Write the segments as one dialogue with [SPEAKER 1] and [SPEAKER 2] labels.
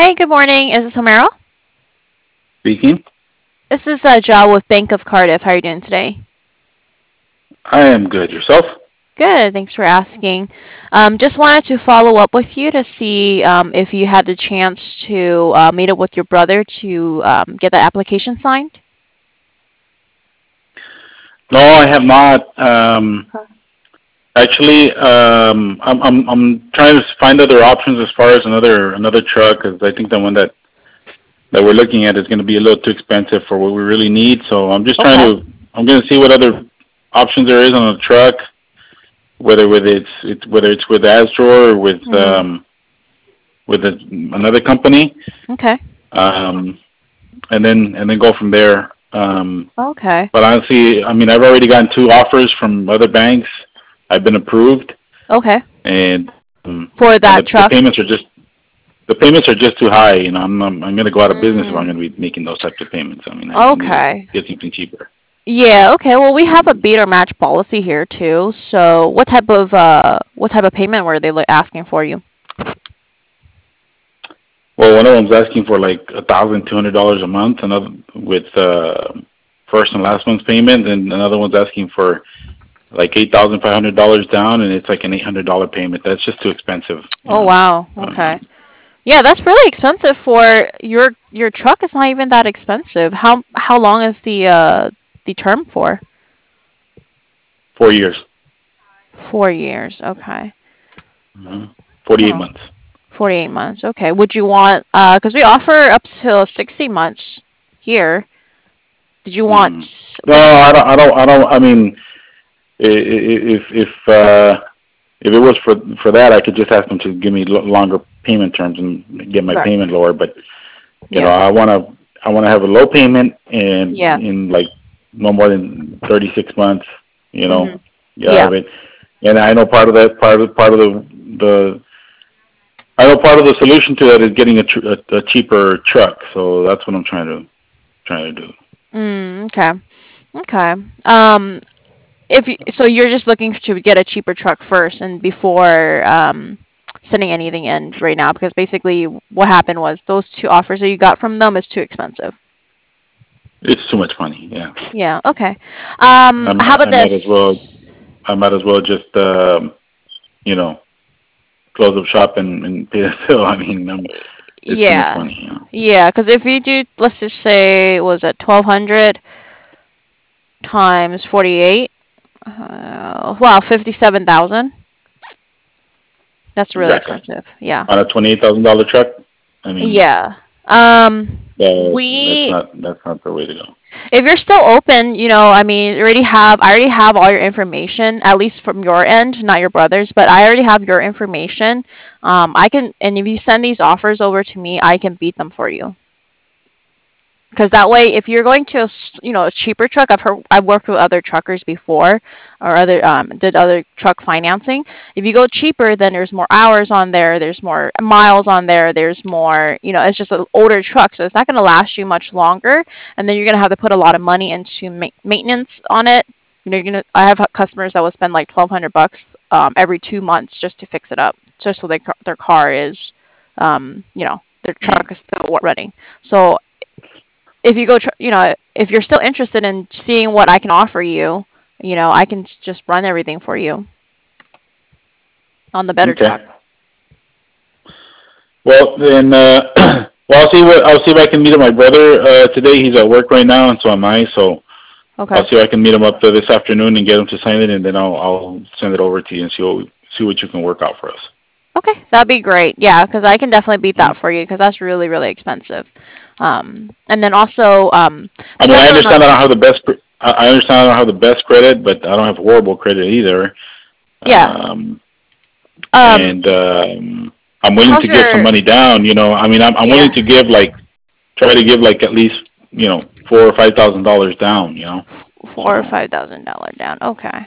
[SPEAKER 1] Hey, good morning. Is this Homero?
[SPEAKER 2] Speaking.
[SPEAKER 1] This is Joe with Bank of Cardiff. How are you doing today?
[SPEAKER 2] I am good. Yourself?
[SPEAKER 1] Good. Thanks for asking. Just wanted to follow up with you to see if you had the chance to meet up with your brother to get the application signed.
[SPEAKER 2] No, I have not.
[SPEAKER 1] Okay.
[SPEAKER 2] Actually, I'm trying to find other options as far as another truck, because I think the one that we're looking at is going to be a little too expensive for what we really need. So
[SPEAKER 1] Okay.
[SPEAKER 2] I'm going to see what other options there is on a truck, whether it's with Astro or
[SPEAKER 1] Mm-hmm.
[SPEAKER 2] with another company,
[SPEAKER 1] Okay.
[SPEAKER 2] um, and then go from there.
[SPEAKER 1] Okay.
[SPEAKER 2] But honestly, I mean, I've already gotten two offers from other banks. I've been approved,
[SPEAKER 1] Okay.
[SPEAKER 2] and
[SPEAKER 1] For
[SPEAKER 2] and
[SPEAKER 1] that
[SPEAKER 2] the
[SPEAKER 1] truck.
[SPEAKER 2] payments are just too high. I'm going to go out of business if I'm
[SPEAKER 1] Mm,
[SPEAKER 2] going to be making those types of payments. I mean, I need to
[SPEAKER 1] okay.
[SPEAKER 2] get something cheaper.
[SPEAKER 1] Yeah. Okay. Well, we have a beat or match policy here too. So, what type of payment were they asking for you?
[SPEAKER 2] Well, one of them's asking for like $1,200 a month, another with first and last month's payment, and another one's asking for like $8,500 down, and it's like an $800 payment. That's just too expensive, you
[SPEAKER 1] Oh
[SPEAKER 2] know.
[SPEAKER 1] wow. Okay.
[SPEAKER 2] Um,
[SPEAKER 1] Yeah, that's really expensive for your truck is not even that expensive. How long is the term for?
[SPEAKER 2] 4 years,
[SPEAKER 1] 4 years. Okay.
[SPEAKER 2] uh 48
[SPEAKER 1] Oh,
[SPEAKER 2] months.
[SPEAKER 1] 48 months. Okay. Would you want because we offer up to 60 months here. Did you
[SPEAKER 2] Mm.
[SPEAKER 1] want
[SPEAKER 2] No,
[SPEAKER 1] would
[SPEAKER 2] I don't. I don't. I don't. I mean, if it was for that, I could just ask them to give me longer payment terms and get my
[SPEAKER 1] right.
[SPEAKER 2] payment lower. But
[SPEAKER 1] Yeah.
[SPEAKER 2] I want to have a low payment and
[SPEAKER 1] Yeah.
[SPEAKER 2] in like no more than 36 months. You know,
[SPEAKER 1] Mhm.
[SPEAKER 2] yeah,
[SPEAKER 1] Yeah.
[SPEAKER 2] have it. And I know part of the I know part of the solution to that is getting a cheaper truck. So that's what I'm trying to do.
[SPEAKER 1] Okay. Okay. If you, so you're just looking to get a cheaper truck first and before sending anything in right now because basically what happened was those two offers that you got from them is too expensive.
[SPEAKER 2] It's too much money. Yeah,
[SPEAKER 1] Yeah, okay.
[SPEAKER 2] I'm,
[SPEAKER 1] How about
[SPEAKER 2] I might as well
[SPEAKER 1] this?
[SPEAKER 2] I might as well just you know close up shop and pay the bill. I mean, it's too much
[SPEAKER 1] Yeah.
[SPEAKER 2] money.
[SPEAKER 1] Yeah, because if you do, let's just say, was it 1200 times 48? Wow, 57,000. That's really
[SPEAKER 2] Exactly.
[SPEAKER 1] expensive. Yeah.
[SPEAKER 2] On a $28,000 truck, I mean,
[SPEAKER 1] Yeah.
[SPEAKER 2] that's
[SPEAKER 1] We
[SPEAKER 2] not the way to go.
[SPEAKER 1] if you're still open, I mean, I already have all your information, at least from your end, not your brother's, but I already have your information. I can, and if you send these offers over to me, I can beat them for you. Because that way, if you're going to a cheaper truck, I've worked with other truckers before, or did other truck financing. If you go cheaper, then there's more hours on there, there's more miles on there, there's more, it's just an older truck, so it's not going to last you much longer, and then you're going to have to put a lot of money into maintenance on it. I have customers that will spend like $1,200 every 2 months just to fix it up, just so their car is, their
[SPEAKER 2] Mm.
[SPEAKER 1] truck is still running. So if you if you're still interested in seeing what I can offer you, I can just run everything for you on the better
[SPEAKER 2] Okay.
[SPEAKER 1] truck.
[SPEAKER 2] Well, then, well, I'll see if I can meet my brother today. He's at work right now, and so am I. So I'll
[SPEAKER 1] Okay.
[SPEAKER 2] see if I can meet him up there this afternoon and get him to sign it, and then I'll send it over to you and see what you can work out for us.
[SPEAKER 1] Okay, that'd be great. Yeah, because I can definitely beat
[SPEAKER 2] Mm.
[SPEAKER 1] that for you because that's really really expensive. And then also
[SPEAKER 2] I
[SPEAKER 1] the
[SPEAKER 2] mean, I
[SPEAKER 1] other
[SPEAKER 2] understand I
[SPEAKER 1] one.
[SPEAKER 2] don't have the best. I understand I don't have the best credit, but I don't have horrible credit either.
[SPEAKER 1] Yeah.
[SPEAKER 2] Um,
[SPEAKER 1] Um.
[SPEAKER 2] and I'm willing
[SPEAKER 1] How's
[SPEAKER 2] to give some
[SPEAKER 1] your?
[SPEAKER 2] money down. I mean, I'm willing
[SPEAKER 1] Yeah.
[SPEAKER 2] to give like try to give like at least $4,000 or $5,000 down.
[SPEAKER 1] Four or
[SPEAKER 2] So
[SPEAKER 1] $5,000 down. Okay.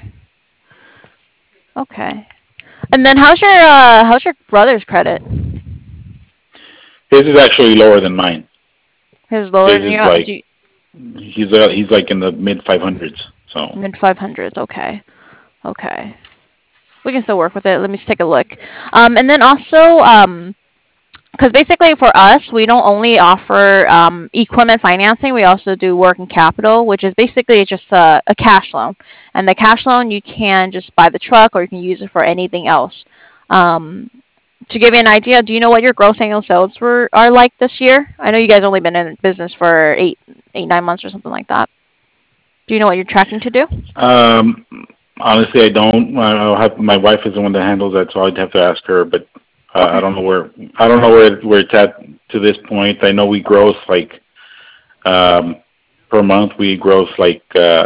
[SPEAKER 1] Okay. And then how's your brother's credit?
[SPEAKER 2] his is actually lower than mine.
[SPEAKER 1] His lower
[SPEAKER 2] His
[SPEAKER 1] than
[SPEAKER 2] is
[SPEAKER 1] you?
[SPEAKER 2] like he's like in the mid 500s. So
[SPEAKER 1] Mid 500s. Okay. Okay. We can still work with it. Let me just take a look. And then also, because basically for us, we don't only offer equipment financing. We also do working capital, which is basically just a cash loan. And the cash loan, you can just buy the truck or you can use it for anything else. Um, to give you an idea, do you know what your gross annual sales are like this year? I know you guys only been in business for 9 months or something like that. Do you know what you're tracking to do?
[SPEAKER 2] Um, Honestly, I don't. I'll have my wife is the one that handles that, so I'd have to ask her. But I
[SPEAKER 1] Okay.
[SPEAKER 2] don't know where it's at to this point. I know we gross like um, per month we gross like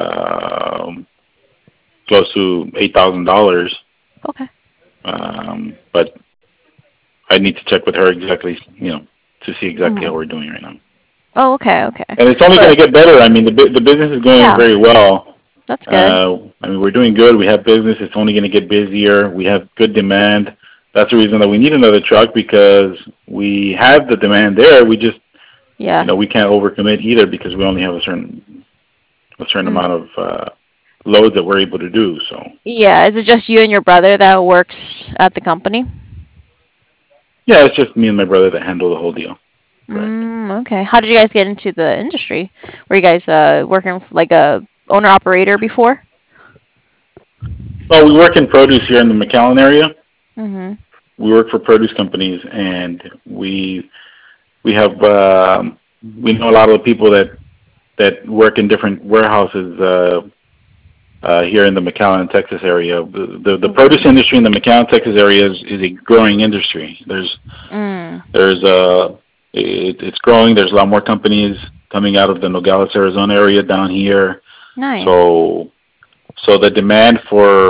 [SPEAKER 2] close to $8,000.
[SPEAKER 1] Okay.
[SPEAKER 2] But I need to check with her exactly, to see exactly
[SPEAKER 1] Hmm.
[SPEAKER 2] how we're doing right now.
[SPEAKER 1] Oh, okay, okay.
[SPEAKER 2] And it's only going
[SPEAKER 1] But
[SPEAKER 2] to get better. I mean, the business is going
[SPEAKER 1] yeah,
[SPEAKER 2] very well.
[SPEAKER 1] that's good.
[SPEAKER 2] I mean, we're doing good. We have business. It's only going to get busier. We have good demand. That's the reason that we need another truck because we have the demand there. We just,
[SPEAKER 1] Yeah.
[SPEAKER 2] we can't overcommit either because we only have a certain
[SPEAKER 1] Mm.
[SPEAKER 2] amount of loads that we're able to do. So
[SPEAKER 1] Yeah. Is it just you and your brother that works at the company?
[SPEAKER 2] yeah, it's just me and my brother that handle the whole deal. Correct.
[SPEAKER 1] Okay. How did you guys get into the industry? Were you guys working like a owner operator before?
[SPEAKER 2] Well, we work in produce here in the McAllen area.
[SPEAKER 1] Mm-hmm.
[SPEAKER 2] We work for produce companies, and we have we know a lot of the people that work in different warehouses here in the McAllen, Texas area. The produce
[SPEAKER 1] Mm-hmm.
[SPEAKER 2] industry in the McAllen, Texas area is a growing industry.
[SPEAKER 1] Mm.
[SPEAKER 2] There's it's growing. There's a lot more companies coming out of the Nogales, Arizona area down here.
[SPEAKER 1] Nice.
[SPEAKER 2] So the demand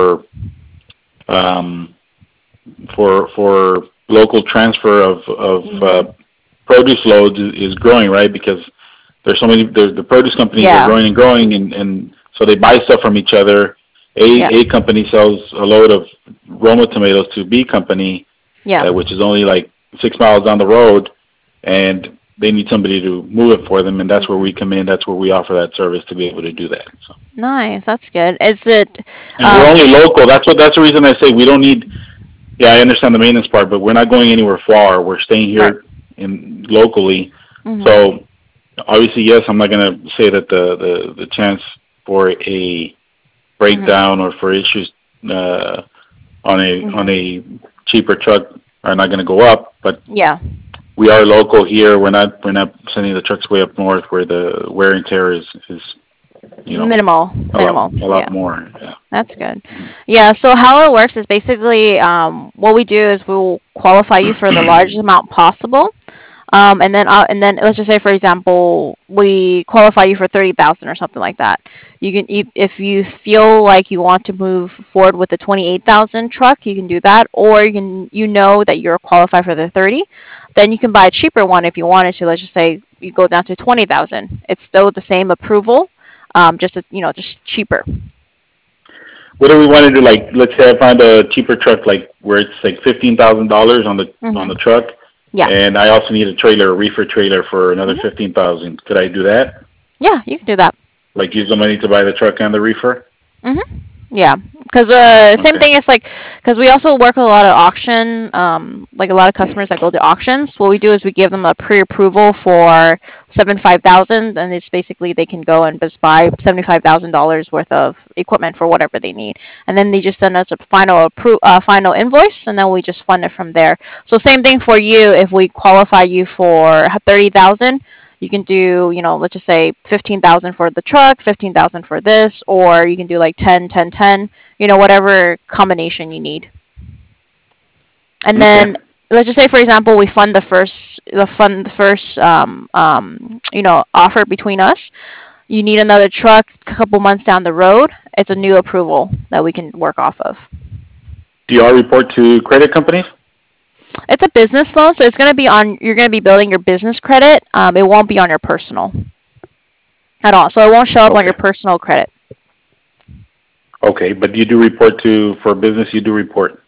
[SPEAKER 2] um, for local transfer of
[SPEAKER 1] Mm-hmm.
[SPEAKER 2] produce loads is growing, right? Because the produce companies are
[SPEAKER 1] Yeah.
[SPEAKER 2] growing and growing, and so they buy stuff from each other.
[SPEAKER 1] Yeah.
[SPEAKER 2] A company sells a load of Roma tomatoes to B company,
[SPEAKER 1] Yeah.
[SPEAKER 2] which is only like 6 miles down the road, and they need somebody to move it for them, and that's where
[SPEAKER 1] Mm.
[SPEAKER 2] we come in. That's where we offer that service to be able to do that. So,
[SPEAKER 1] Nice. That's good. Is it?
[SPEAKER 2] and we're only
[SPEAKER 1] Um.
[SPEAKER 2] local. That's the reason I say we don't need. Yeah, I understand the maintenance part, but we're not going anywhere far. We're staying
[SPEAKER 1] Right.
[SPEAKER 2] here in locally.
[SPEAKER 1] Mm-hmm.
[SPEAKER 2] So obviously, yes, I'm not going to say that the chance for a
[SPEAKER 1] Mm-hmm.
[SPEAKER 2] breakdown or for issues uh, on
[SPEAKER 1] Mm-hmm.
[SPEAKER 2] a cheaper truck are not going to go up, but
[SPEAKER 1] Yeah.
[SPEAKER 2] we are local here. We're not sending the trucks way up north where the wear and tear is
[SPEAKER 1] Minimal.
[SPEAKER 2] a lot
[SPEAKER 1] Minimal.
[SPEAKER 2] a
[SPEAKER 1] Yeah.
[SPEAKER 2] lot more. Yeah.
[SPEAKER 1] That's good. Yeah, so how it works is basically what we do is we'll qualify you for the largest amount possible. And then let's just say for example we qualify you for 30,000 or something like that. If you feel like you want to move forward with the 28,000 truck, you can do that, or you know that you're qualified for the 30, then you can buy a cheaper one if you wanted to. Let's just say you go down to 20,000. It's still the same approval, just cheaper.
[SPEAKER 2] What do we want to do? Like, let's say I find a cheaper truck, like where it's like $15,000 on the
[SPEAKER 1] Mhm.
[SPEAKER 2] truck,
[SPEAKER 1] Yeah.
[SPEAKER 2] and I also need a trailer, a reefer trailer for another
[SPEAKER 1] Mhm.
[SPEAKER 2] 15,000. Could I do that?
[SPEAKER 1] Yeah, you can do that.
[SPEAKER 2] Like, use the money to buy the truck and the reefer?
[SPEAKER 1] Mhm. Yeah, because same
[SPEAKER 2] Okay.
[SPEAKER 1] thing is like because we also work with a lot of auction, like a lot of customers that go to auctions. What we do is we give them a pre-approval for 75,000, and it's basically they can go and just buy $75,000 worth of equipment for whatever they need, and then they just send us a final invoice, and then we just fund it from there. So same thing for you. If we qualify you for 30,000, you can do, let's just say 15,000 for the truck, 15,000 for this, or you can do like 10, 10, 10, whatever combination you need. And
[SPEAKER 2] Okay.
[SPEAKER 1] then let's just say, for example, we fund the first, offer between us. You need another truck a couple months down the road. It's a new approval that we can work off of.
[SPEAKER 2] Do y'all report to credit companies?
[SPEAKER 1] It's a business loan, so you're going to be building your business credit. It won't be on your personal at all. So it won't show up on your
[SPEAKER 2] Okay.
[SPEAKER 1] personal credit.
[SPEAKER 2] Okay, but you do report for business. You do report.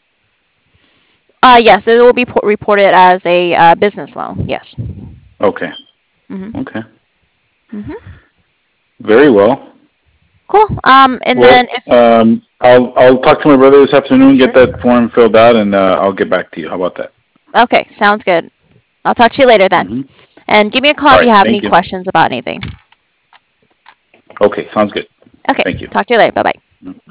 [SPEAKER 1] Yes, it will be reported as a business loan. Yes.
[SPEAKER 2] Okay.
[SPEAKER 1] Mhm.
[SPEAKER 2] Okay.
[SPEAKER 1] Mhm.
[SPEAKER 2] Very well.
[SPEAKER 1] Cool. And
[SPEAKER 2] Well,
[SPEAKER 1] then if
[SPEAKER 2] I'll talk to my brother this afternoon, get
[SPEAKER 1] sure.
[SPEAKER 2] that form filled out, and I'll get back to you. How about that?
[SPEAKER 1] Okay, sounds good. I'll talk to you later then.
[SPEAKER 2] Mm-hmm.
[SPEAKER 1] And give me a call
[SPEAKER 2] All
[SPEAKER 1] if you
[SPEAKER 2] right.
[SPEAKER 1] have any
[SPEAKER 2] Thank you.
[SPEAKER 1] questions about anything.
[SPEAKER 2] Okay. Sounds good.
[SPEAKER 1] Okay,
[SPEAKER 2] Thank you.
[SPEAKER 1] talk to you later. Bye bye.